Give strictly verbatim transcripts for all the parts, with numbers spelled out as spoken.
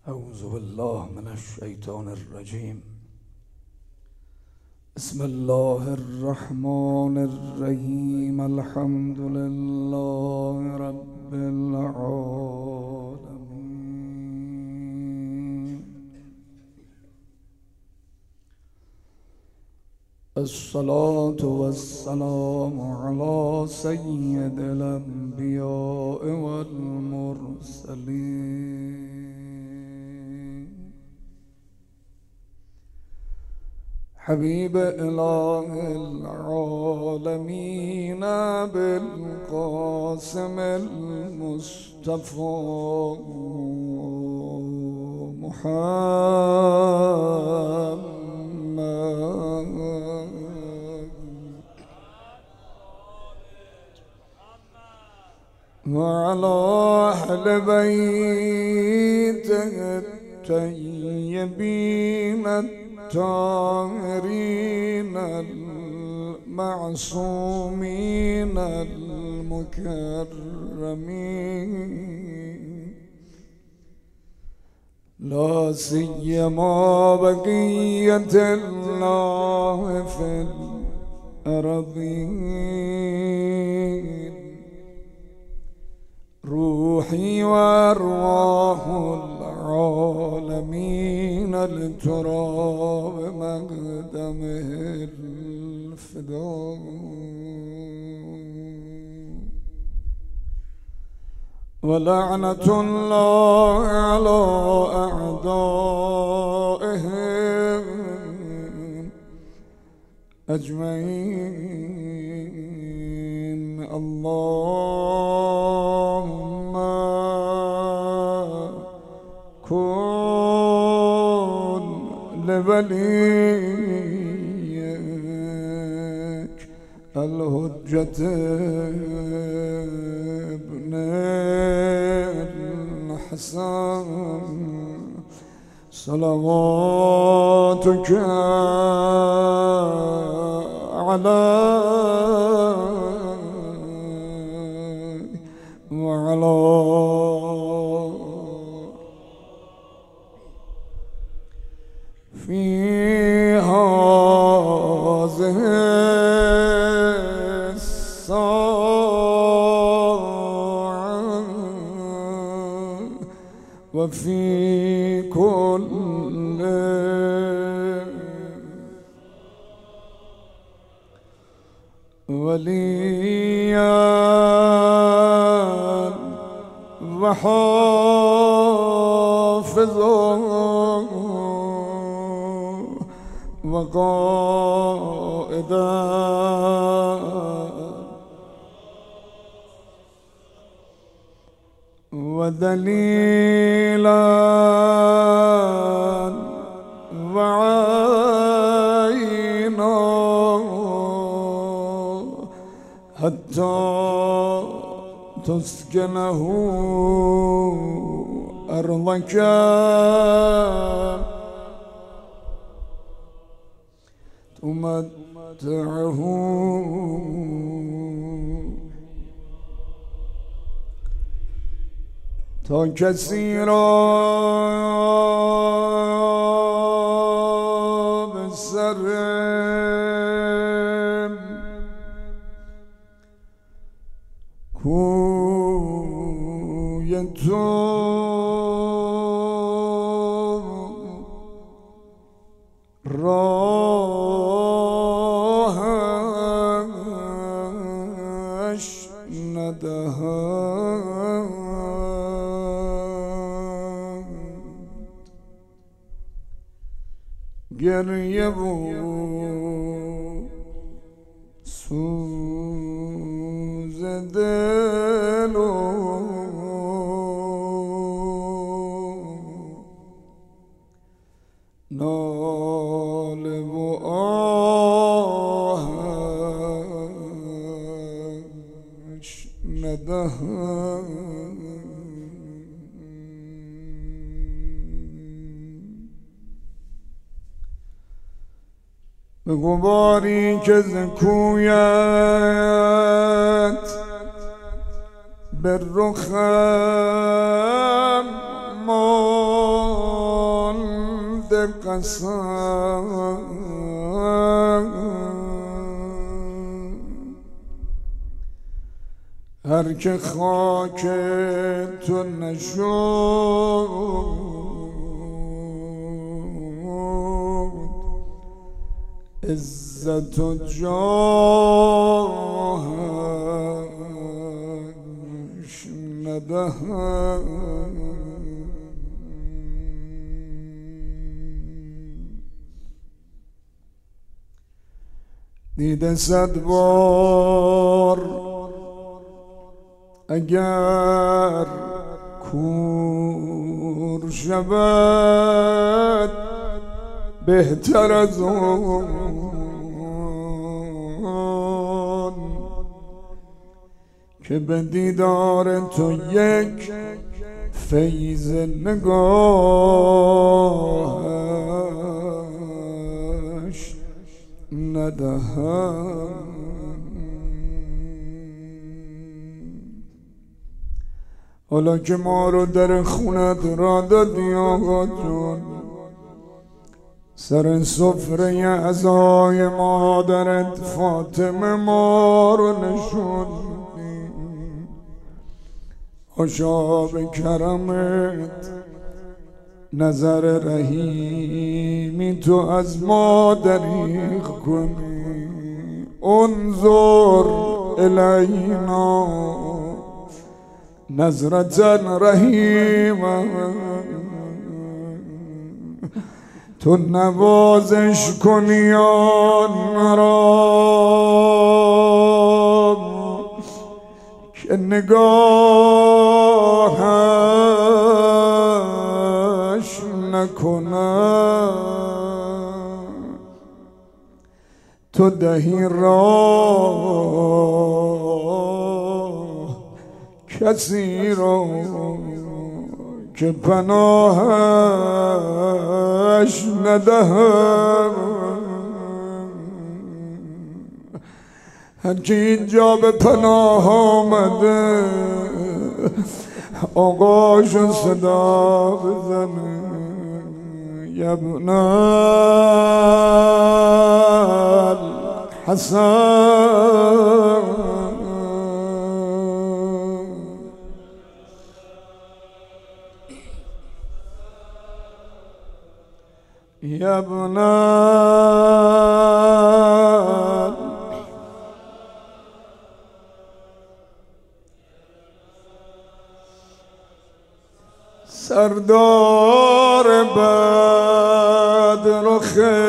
أعوذ بالله من الشيطان الرجيم. بسم الله الرحمن الرحيم. الحمد لله رب العالمين. الصلاة والسلام على سيد الأنبياء والمرسلين حبيب إله العالمين بالقاسم المصطفى محمد وعلى أهل بيته الطيبين الطاهرين المعصومين المكرمين، لا سيما بقية الله في الأرضين، روحي وأرواح العالمين التراب مقدمه الفداء، ولعنة الله على أعدائهم أجمعين. اللهم كن لوليك الحجة ابن الحسن صلواتك عليه وعلى في هذه الساعة وفي كل وليا وحافظا وقائدا ودليلا وعينا حتى تسكنه أرضك تمتعه تا کسی را به سر کوی تو راهش ندهد گریه و سوز دل و ناله و آهش ندهد به غباری که ز کویت به رخم ما قسم هر که خاک تو نشد عزت و جاهش ندهد دیده صد بار اگر کور شود بهتر از اون که به دیدار تو یک فیض نگاهش ندهد. حالا که ما رو در خونت را دادی آقا جون، سر سفره عزای مادرت فاطمه ما رو نشوندی، عشاب کرمت نظر رحیمی تو از ما دریغ کنی. انظر الینا نظرة رحیمه، تو نوازش کنی آن را که نگاهش نکند. تو دهی راه کسی را که پناهش ندهد. هر کی اینجا به پناه آمده آقاشو صدا بزنه. یبن الحسن یبن سردار بدر و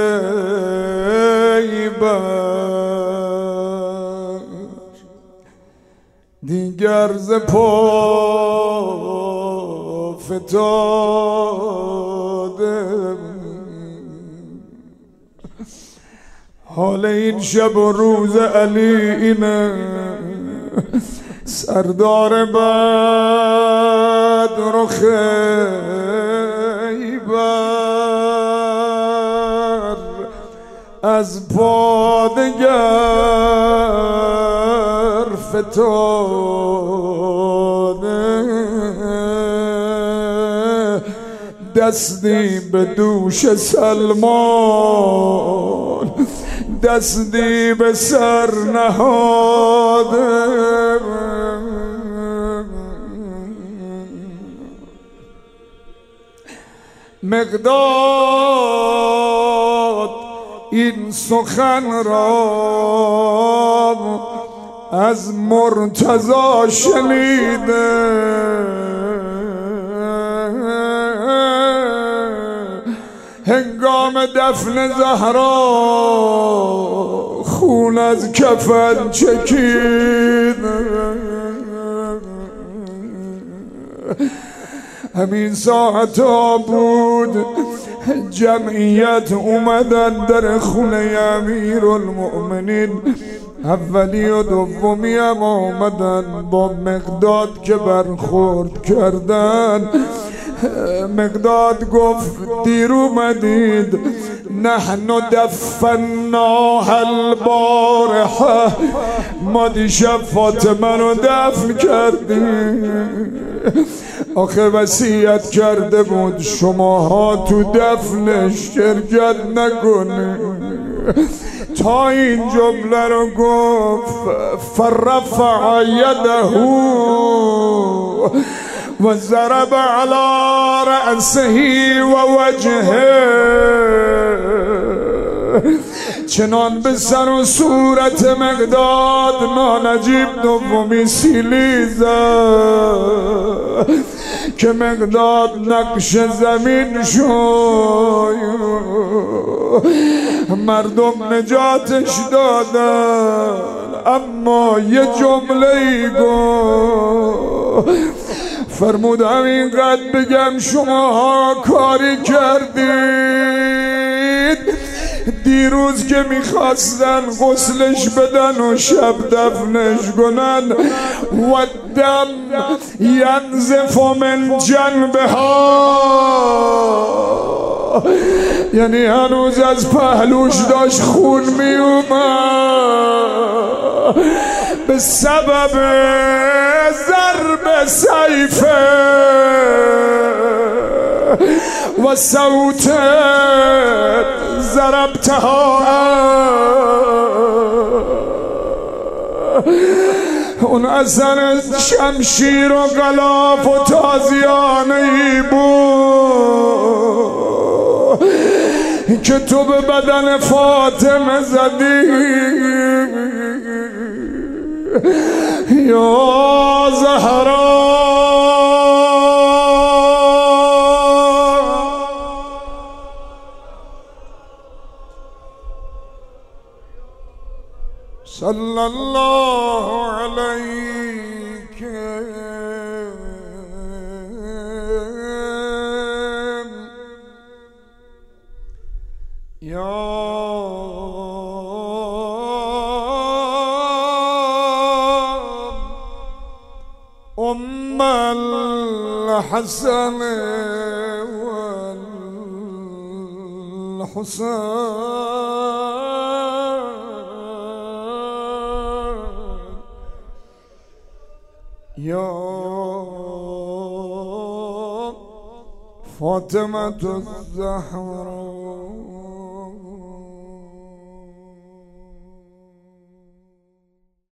خیبر دیگر ز پا فتاده. حال این شب و روز علی اینه، سردار بدر و خیبر از پادگر فتاده. دستی به دوش سلمان دستی به سر نهاده. مقداد این سخن را از مرتضی شنیده، هنگام دفن زهرا خون از کفن چکید. همین ساعتا بود جمعیت اومدن در خونه امیر المؤمنین، اولی و دومی هم آمدن با مقداد که برخورد کردن. مقداد گفت دیر اومدید، نحن دفناها البارحه، ما دیشب فاطمه رو دفن کردیم. آخه وصیت کرده بود شماها تو دفنش شرکت نکنه. تا این جمله رو گفت فرفع یده و ضرب على رأسه و وجهه، چنان به سر و صورت مقداد نانجیب دومی سیلی زد که مقداد نقش زمین شد. مردم نجاتش دادن، اما یه جمله ای گفت، فرمود همینقدر بگم شماها کاری کردید دیروز که میخواستن غسلش بدن و شب دفنش کنن و دم ینزف من جنبها، یعنی هنوز از پهلوش داشت خون میومد به سبب ضرب سیفه و صوت ضربتها. اون اثر شمشیر و غلاف و تازیانه ای بود که تو به بدن فاطمه زدی یا زهرا. صلی الله علیک یا ام الحسن والحسین یا فاطمة الزهراء.